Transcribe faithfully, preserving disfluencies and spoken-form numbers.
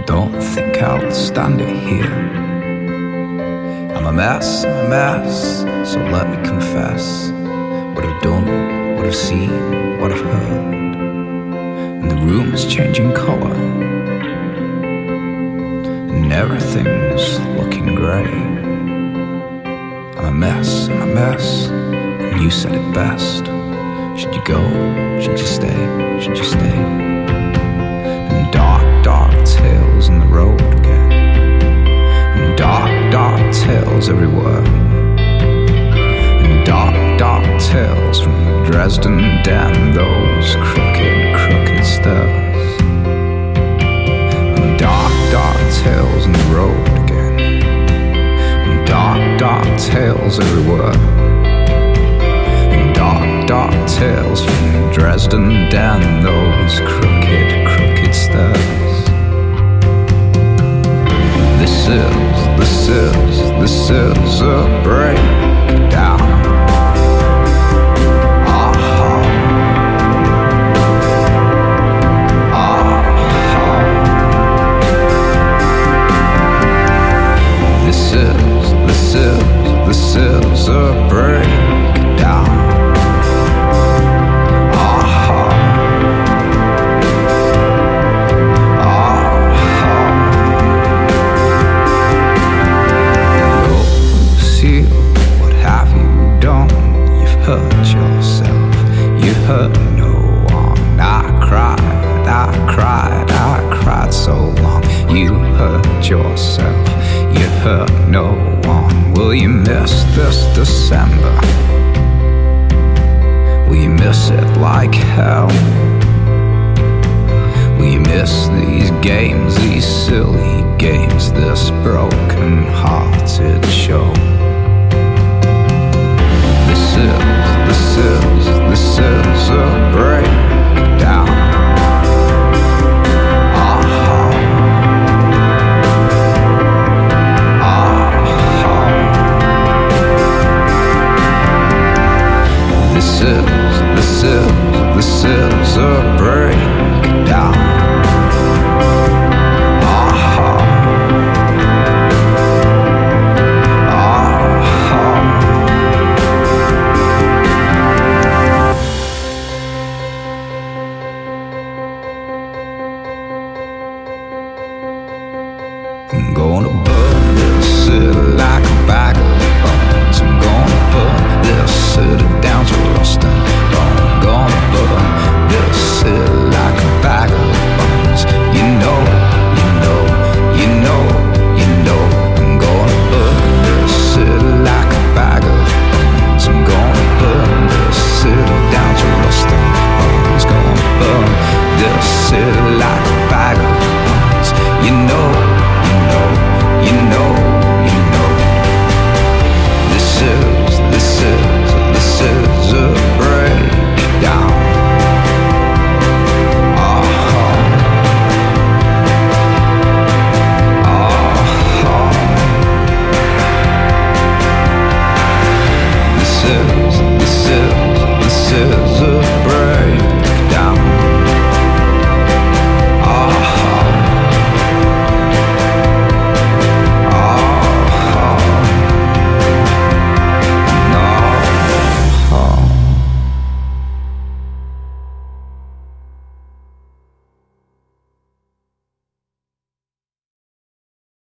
don't think I'll stand it here. I'm a mess, I'm a mess, so let me confess what I've done, what I've seen, what I've heard. And the room's changing colour, and everything's looking grey. I'm a mess, I'm a mess, and you said it best. Should you go? Should you stay? Should you stay? And dark, dark tales in the road again, and dark, dark tales everywhere, and dark, dark tales from the Dresden Den, those crooked, crooked stairs, and dark, dark tales in the road again, and dark, dark tales everywhere, and dark, dark tales from the Dresden Den, those crooked, crooked stairs. This is, this is, this is a breakdown. Aha. Aha. This is, this is, this is a breakdown. Aha. Hurt yourself, you hurt no one. I cried, I cried, I cried so long. You hurt yourself, you hurt no one. Will you miss this December? Will you miss it like hell? Will you miss these games, these silly games, this broken-hearted show? This is, this is, this is a breakdown. Aha. Aha. This is, this is, this is a breakdown. Aha. I'm gonna burn this city like a bag of bones. I'm gonna burn this city down to